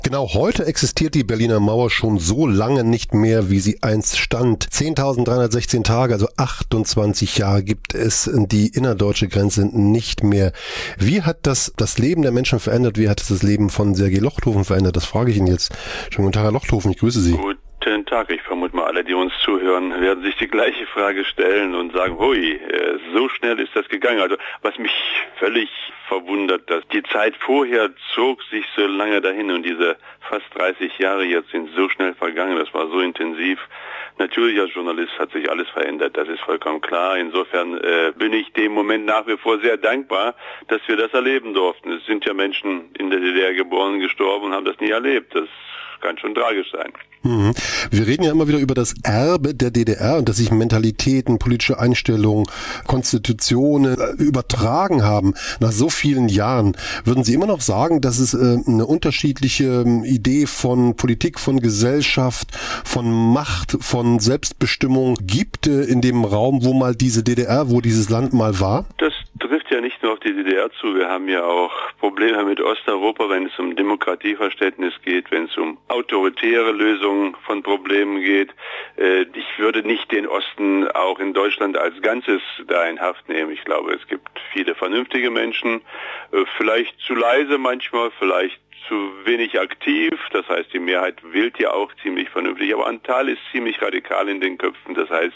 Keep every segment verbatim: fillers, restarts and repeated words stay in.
Genau, heute existiert die Berliner Mauer schon so lange nicht mehr, wie sie einst stand. zehntausenddreihundertsechzehn Tage, also achtundzwanzig Jahre gibt es die innerdeutsche Grenze nicht mehr. Wie hat das das Leben der Menschen verändert? Wie hat es das Leben von Sergei Lochthofen verändert? Das frage ich ihn jetzt. Schönen guten Tag, Herr Lochthofen, ich grüße Sie. Guten Tag, ich vermute mal, alle, die uns zuhören, werden sich die gleiche Frage stellen und sagen, hui, so schnell ist das gegangen. Also was mich völlig verwundert, dass die Zeit vorher zog sich so lange dahin und diese fast dreißig Jahre jetzt sind so schnell vergangen, das war so intensiv. Natürlich als Journalist hat sich alles verändert, das ist vollkommen klar. Insofern äh, bin ich dem Moment nach wie vor sehr dankbar, dass wir das erleben durften. Es sind ja Menschen in der D D R geboren, gestorben und haben das nie erlebt. Das kann schon tragisch sein. Mhm. Wir reden ja immer wieder über das Erbe der D D R und dass sich Mentalitäten, politische Einstellungen, Konstitutionen äh, übertragen haben nach so vielen Jahren. Würden Sie immer noch sagen, dass es äh, eine unterschiedliche äh, Idee von Politik, von Gesellschaft, von Macht, von Selbstbestimmung gibt äh, in dem Raum, wo mal diese D D R, wo dieses Land mal war? Das trifft ja nicht nur auf die D D R zu. Wir haben ja auch Probleme mit Osteuropa, wenn es um Demokratieverständnis geht, wenn es um autoritäre Lösungen von Problemen geht. Ich würde nicht den Osten auch in Deutschland als Ganzes da in Haft nehmen. Ich glaube, es gibt viele vernünftige Menschen, vielleicht zu leise manchmal, vielleicht zu wenig aktiv, das heißt, die Mehrheit wählt ja auch ziemlich vernünftig, aber ein Teil ist ziemlich radikal in den Köpfen, das heißt,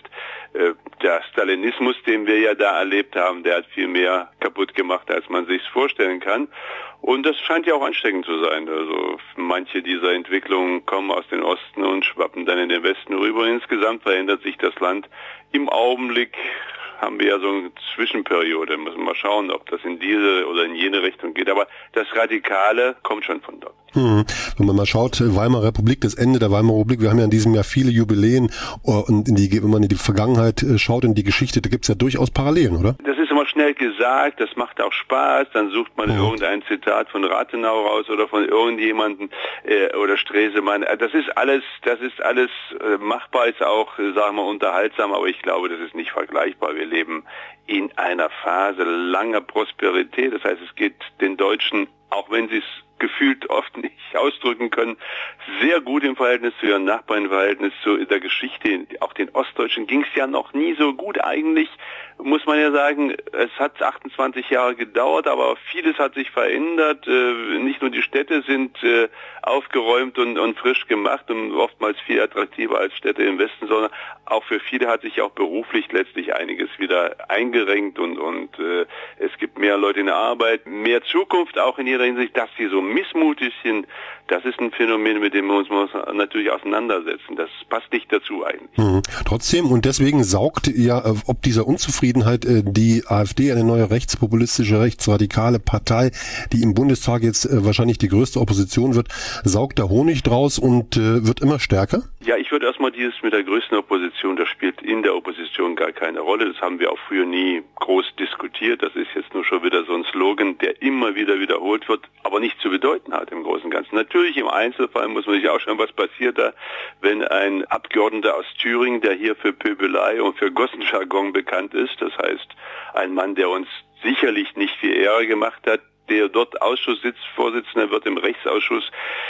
der Stalinismus, den wir ja da erlebt haben, der hat viel mehr kaputt gemacht, als man sich's vorstellen kann. Und das scheint ja auch ansteckend zu sein. Also manche dieser Entwicklungen kommen aus dem Osten und schwappen dann in den Westen rüber. Insgesamt verändert sich das Land. Im Augenblick haben wir ja so eine Zwischenperiode. Müssen wir mal schauen, ob das in diese oder in jene Richtung geht. Aber das Radikale kommt schon von dort. Hm. Wenn man mal schaut, Weimarer Republik, das Ende der Weimarer Republik, wir haben ja in diesem Jahr viele Jubiläen und in die, wenn man in die Vergangenheit schaut, in die Geschichte, da gibt es ja durchaus Parallelen, oder? Das ist immer schnell gesagt, das macht auch Spaß, dann sucht man oh. irgendein Zitat von Rathenau raus oder von irgendjemandem äh, oder Stresemann. Das ist alles, das ist alles äh, machbar, ist auch, sagen wir, unterhaltsam, aber ich glaube, das ist nicht vergleichbar. Wir leben in einer Phase langer Prosperität, das heißt, es geht den Deutschen, auch wenn sie es gefühlt oft nicht ausdrücken können, sehr gut im Verhältnis zu ihren Nachbarn, im Verhältnis zu der Geschichte. Auch den Ostdeutschen ging es ja noch nie so gut. Eigentlich muss man ja sagen, es hat achtundzwanzig Jahre gedauert, aber vieles hat sich verändert. Nicht nur die Städte sind aufgeräumt und, und frisch gemacht und oftmals viel attraktiver als Städte im Westen, sondern auch für viele hat sich auch beruflich letztlich einiges wieder eingerenkt und, und äh, es gibt mehr Leute in der Arbeit, mehr Zukunft auch in jeder Hinsicht, dass sie so missmutig sind. Das ist ein Phänomen, mit dem wir uns natürlich auseinandersetzen. Das passt nicht dazu eigentlich. Mhm. Trotzdem, und deswegen saugt ja, ob dieser Unzufriedenheit äh, die AfD, eine neue rechtspopulistische, rechtsradikale Partei, die im Bundestag jetzt äh, wahrscheinlich die größte Opposition wird, saugt der Honig draus und äh, wird immer stärker? Ja, ich würde erstmal dieses mit der größten Opposition, das spielt in der Opposition gar keine Rolle. Das haben wir auch früher nie groß diskutiert. Das ist jetzt nur schon wieder so ein Slogan, der immer wieder wiederholt wird, aber nicht zu bedeuten hat im Großen und Ganzen. Natürlich im Einzelfall muss man sich auch schauen, was passiert da, wenn ein Abgeordneter aus Thüringen, der hier für Pöbelei und für Gossenjargon bekannt ist, das heißt ein Mann, der uns sicherlich nicht viel Ehre gemacht hat, der dort Ausschussvorsitzender wird im Rechtsausschuss.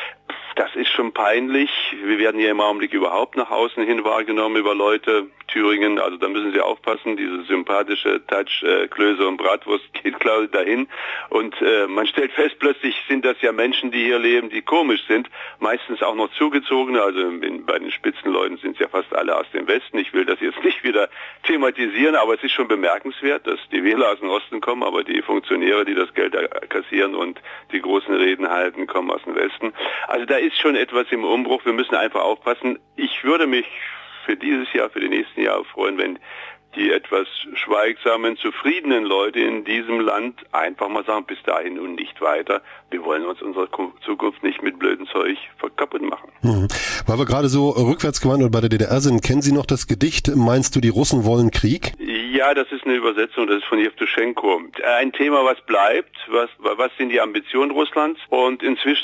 Das ist schon peinlich. Wir werden ja im Augenblick überhaupt nach außen hin wahrgenommen über Leute. Thüringen, also da müssen Sie aufpassen, diese sympathische Touch, äh, Klöße und Bratwurst geht klar dahin. Und äh, man stellt fest, plötzlich sind das ja Menschen, die hier leben, die komisch sind. Meistens auch noch zugezogene, also in, bei den Spitzenleuten sind es ja fast alle aus dem Westen. Ich will das jetzt nicht wieder thematisieren, aber es ist schon bemerkenswert, dass die Wähler aus dem Osten kommen, aber die Funktionäre, die das Geld kassieren und die großen Reden halten, kommen aus dem Westen. Also da ist schon etwas im Umbruch. Wir müssen einfach aufpassen. Ich würde mich für dieses Jahr, für die nächsten Jahre freuen, wenn die etwas schweigsamen, zufriedenen Leute in diesem Land einfach mal sagen, bis dahin und nicht weiter. Wir wollen uns unsere Zukunft nicht mit blödem Zeug kaputt machen. Mhm. Weil wir gerade so rückwärtsgewandt und bei der D D R sind, kennen Sie noch das Gedicht, meinst du, die Russen wollen Krieg? Ja, das ist eine Übersetzung, das ist von Jewtuschenko. Ein Thema, was bleibt, was, was sind die Ambitionen Russlands? Und inzwischen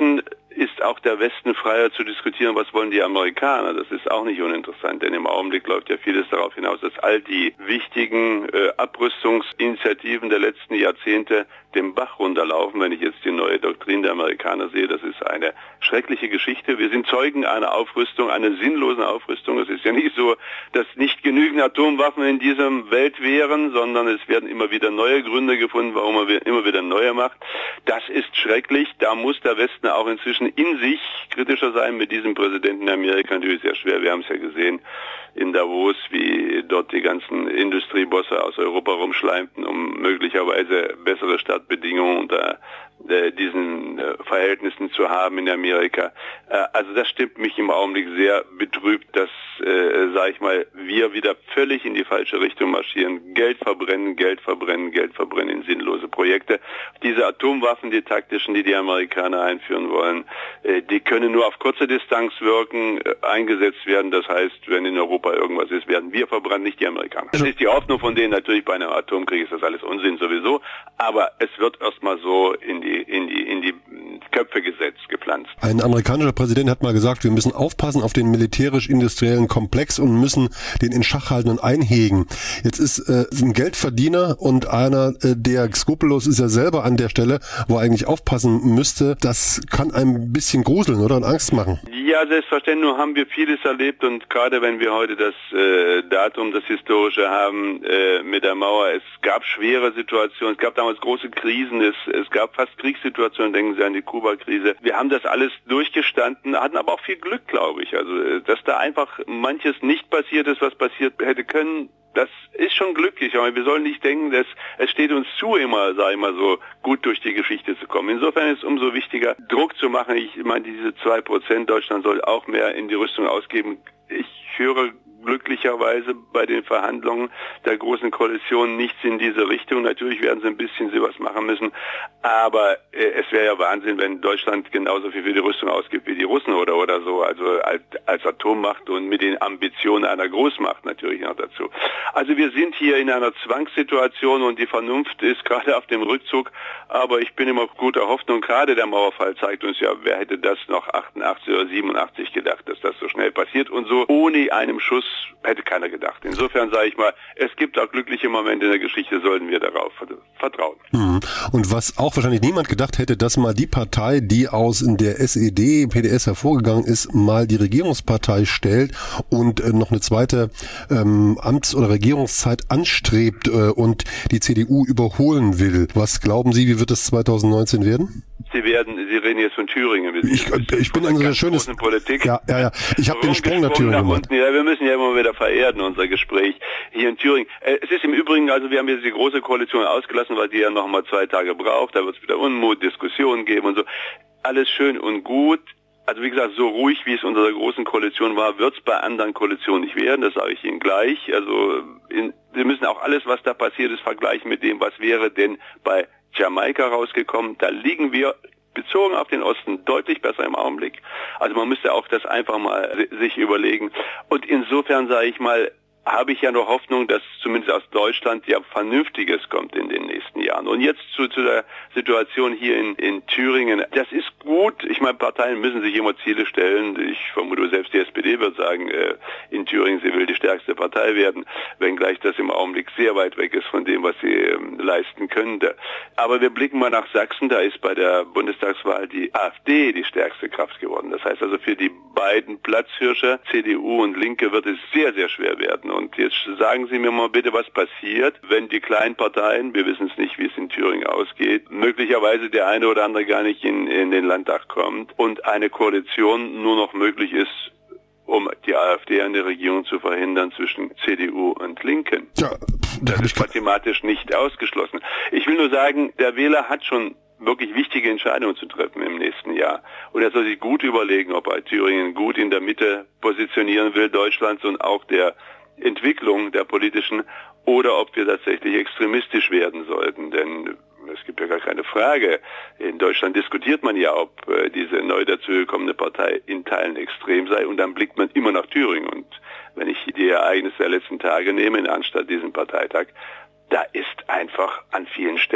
ist auch der Westen freier zu diskutieren, was wollen die Amerikaner. Das ist auch nicht uninteressant, denn im Augenblick läuft ja vieles darauf hinaus, dass all die wichtigen äh, Abrüstungsinitiativen der letzten Jahrzehnte den Bach runterlaufen. Wenn ich jetzt die neue Doktrin der Amerikaner sehe, das ist eine schreckliche Geschichte. Wir sind Zeugen einer Aufrüstung, einer sinnlosen Aufrüstung. Es ist ja nicht so, dass nicht genügend Atomwaffen in dieser Welt wären, sondern es werden immer wieder neue Gründe gefunden, warum man immer wieder neue macht. Das ist schrecklich. Da muss der Westen auch inzwischen in sich kritischer sein. Mit diesem Präsidenten in Amerika natürlich sehr schwer. Wir haben es ja gesehen in Davos, wie dort die ganzen Industriebosse aus Europa rumschleimten, um möglicherweise bessere Startbedingungen unter äh, diesen äh, Verhältnissen zu haben in Amerika. Äh, also das stimmt mich im Augenblick sehr betrübt, dass, äh, sage ich mal, wir wieder völlig in die falsche Richtung marschieren. Geld verbrennen, Geld verbrennen, Geld verbrennen in sinnlose Projekte. Diese Atomwaffen, die taktischen, die die Amerikaner einführen wollen, äh, die können nur auf kurze Distanz wirken, äh, eingesetzt werden. Das heißt, wenn in Europa irgendwas ist, werden wir verbrannt, nicht die Amerikaner. Das ist die Hoffnung von denen. Natürlich bei einem Atomkrieg ist das alles Unsinn sowieso, aber es wird erstmal so in die in die in die Köpfe gesetzt, gepflanzt. Ein amerikanischer Präsident hat mal gesagt, wir müssen aufpassen auf den militärisch-industriellen Komplex und müssen den in Schach halten und einhegen. Jetzt ist äh, ein Geldverdiener und einer, äh, der skrupellos ist, ja selber an der Stelle, wo er eigentlich aufpassen müsste. Das kann ein bisschen gruseln oder und Angst machen. Ja, selbstverständlich. Nur haben wir vieles erlebt und gerade wenn wir heute das äh, Datum, das Historische haben äh, mit der Mauer, es gab schwere Situationen, es gab damals große Krisen, es, es gab fast Kriegssituationen, denken Sie an die Kuba-Krise. Wir haben das alles durchgestanden, hatten aber auch viel Glück, glaube ich. Also, dass da einfach manches nicht passiert ist, was passiert hätte können, das ist schon glücklich, aber wir sollen nicht denken, dass es steht uns zu, immer, sag ich mal so, gut durch die Geschichte zu kommen. Insofern ist es umso wichtiger, Druck zu machen. Ich meine, diese zwei Prozent, Deutschland soll auch mehr in die Rüstung ausgeben. Ich höre glücklicherweise bei den Verhandlungen der Großen Koalition nichts in diese Richtung. Natürlich werden sie ein bisschen sowas machen müssen, aber äh, es wäre ja Wahnsinn, wenn Deutschland genauso viel für die Rüstung ausgibt wie die Russen oder oder so, also als, als Atommacht und mit den Ambitionen einer Großmacht natürlich noch dazu. Also wir sind hier in einer Zwangssituation und die Vernunft ist gerade auf dem Rückzug, aber ich bin immer guter Hoffnung. Gerade der Mauerfall zeigt uns ja, wer hätte das noch achtundachtzig oder siebenundachtzig gedacht, dass das so schnell passiert und so ohne einem Schuss hätte keiner gedacht. Insofern sage ich mal, es gibt auch glückliche Momente in der Geschichte, sollten wir darauf vertrauen. Und was auch wahrscheinlich niemand gedacht hätte, dass mal die Partei, die aus der S E D, P D S hervorgegangen ist, mal die Regierungspartei stellt und äh, noch eine zweite ähm, Amts- oder Regierungszeit anstrebt äh, und die C D U überholen will. Was glauben Sie, wie wird es zwanzig neunzehn werden? Sie werden, Sie reden jetzt von Thüringen. Ich, ich bin in so einer schönen Politik. Ja, ja, ja. Ich habe den Sprung nach Thüringen gemacht. Ja, wir müssen ja immer wieder vererden, unser Gespräch hier in Thüringen. Es ist im Übrigen, also wir haben jetzt die Große Koalition ausgelassen, weil die ja noch mal zwei Tage braucht. Da wird es wieder Unmut, Diskussionen geben und so. Alles schön und gut. Also wie gesagt, so ruhig, wie es unter der Großen Koalition war, wird es bei anderen Koalitionen nicht werden. Das sage ich Ihnen gleich. Also in, wir müssen auch alles, was da passiert ist, vergleichen mit dem, was wäre denn bei Jamaika rausgekommen. Da liegen wir bezogen auf den Osten deutlich besser im Augenblick. Also man müsste auch das einfach mal sich überlegen. Und insofern sage ich mal, habe ich ja noch Hoffnung, dass zumindest aus Deutschland ja Vernünftiges kommt in den nächsten Jahren. Und jetzt zu, zu der Situation hier in, in Thüringen. Das ist gut. Ich meine, Parteien müssen sich immer Ziele stellen. Ich vermute, selbst die S P D wird sagen, äh, in Thüringen, sie will die stärkste Partei werden, wenngleich das im Augenblick sehr weit weg ist von dem, was sie ähm, leisten könnte. Aber wir blicken mal nach Sachsen. Da ist bei der Bundestagswahl die AfD die stärkste Kraft geworden. Das heißt also, für die beiden Platzhirsche, C D U und Linke, wird es sehr, sehr schwer werden. Und jetzt sagen Sie mir mal bitte, was passiert, wenn die kleinen Parteien, wir wissen es nicht, wie es in Thüringen ausgeht, möglicherweise der eine oder andere gar nicht in, in den Landtag kommt und eine Koalition nur noch möglich ist, um die AfD an der Regierung zu verhindern zwischen C D U und Linken. Ja, das ist mathematisch nicht ausgeschlossen. Ich will nur sagen, der Wähler hat schon wirklich wichtige Entscheidungen zu treffen im nächsten Jahr. Und er soll sich gut überlegen, ob er Thüringen gut in der Mitte positionieren will, Deutschlands und auch der Entwicklung der politischen, oder ob wir tatsächlich extremistisch werden sollten. Denn es gibt ja gar keine Frage. In Deutschland diskutiert man ja, ob äh, diese neu dazugekommene Partei in Teilen extrem sei. Und dann blickt man immer nach Thüringen. Und wenn ich die Ereignisse der letzten Tage nehme, anstatt diesen Parteitag, da ist einfach an vielen Stellen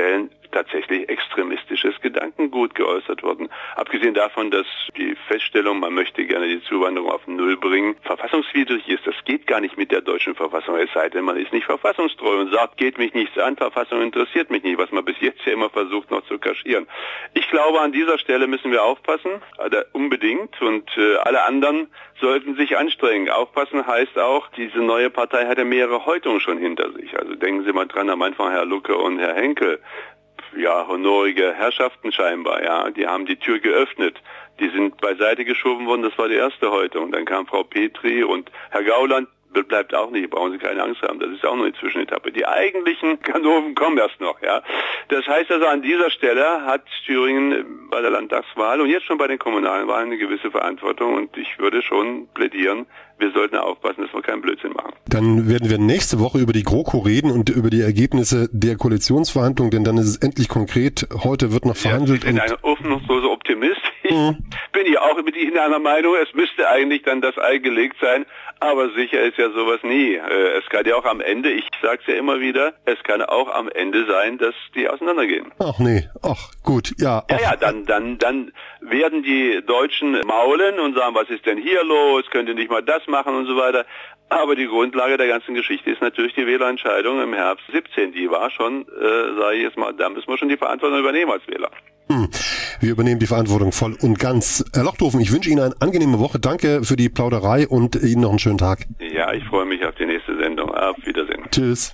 tatsächlich extremistisches Gedankengut geäußert worden. Abgesehen davon, dass die Feststellung, man möchte gerne die Zuwanderung auf Null bringen, verfassungswidrig ist. Das geht gar nicht mit der deutschen Verfassung, es sei denn, man ist nicht verfassungstreu und sagt, geht mich nichts an, Verfassung interessiert mich nicht, was man bis jetzt ja immer versucht noch zu kaschieren. Ich glaube, an dieser Stelle müssen wir aufpassen, also unbedingt, und äh, alle anderen sollten sich anstrengen. Aufpassen heißt auch, diese neue Partei hat ja mehrere Häutungen schon hinter sich. Also denken Sie mal dran, am Anfang Herr Lucke und Herr Henkel. Ja, honorige Herrschaften scheinbar, ja, die haben die Tür geöffnet. Die sind beiseite geschoben worden, das war die erste Häutung. Dann kam Frau Petri und Herr Gauland bleibt auch nicht, brauchen Sie keine Angst haben, das ist auch nur die Zwischenetappe. Die eigentlichen Kanonen kommen erst noch, ja. Das heißt also, an dieser Stelle hat Thüringen bei der Landtagswahl und jetzt schon bei den kommunalen Wahlen eine gewisse Verantwortung und ich würde schon plädieren, wir sollten aufpassen, dass wir keinen Blödsinn machen. Dann werden wir nächste Woche über die GroKo reden und über die Ergebnisse der Koalitionsverhandlungen, denn dann ist es endlich konkret. Heute wird noch verhandelt. Ja, ich bin ein hoffnungsloser Optimist. Ich mhm. bin ja auch mit Ihnen einer Meinung, es müsste eigentlich dann das Ei gelegt sein, aber sicher ist ja sowas nie. Es kann ja auch am Ende, ich sage es ja immer wieder, es kann auch am Ende sein, dass die auseinandergehen. Ach nee, ach gut, ja. Ja, ja, dann, dann, dann werden die Deutschen maulen und sagen, was ist denn hier los, könnt ihr nicht mal das machen und so weiter. Aber die Grundlage der ganzen Geschichte ist natürlich die Wählerentscheidung im Herbst siebzehn. Die war schon, äh, sage ich jetzt mal, da müssen wir schon die Verantwortung übernehmen als Wähler. Hm. Wir übernehmen die Verantwortung voll und ganz. Herr Lochthofen, ich wünsche Ihnen eine angenehme Woche. Danke für die Plauderei und Ihnen noch einen schönen Tag. Ja, ich freue mich auf die nächste Sendung. Auf Wiedersehen. Tschüss.